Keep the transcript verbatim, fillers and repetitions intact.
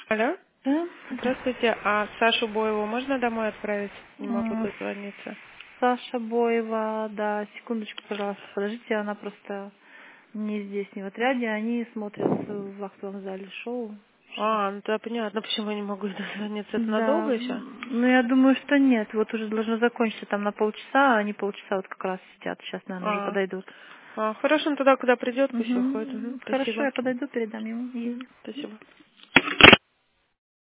Алло? Да? Здравствуйте. А Сашу Боеву можно домой отправить? Не могу М, дозвониться. Саша Боева, да, секундочку, пожалуйста, подождите, она просто не здесь, не в отряде, они смотрят в актовом зале шоу. Щас. А, ну да, понятно, почему я не могу дозвониться. Это Да, надолго еще? м, ну я думаю, что нет, вот уже должно закончиться там на полчаса, а они полчаса вот как раз сидят, сейчас, наверное, уже А, подойдут. а хорошо, ну тогда, когда придет, пусть выходит. Мгм, Угу. Хорошо, спасибо. я подойду, передам ему. Мгм, спасибо.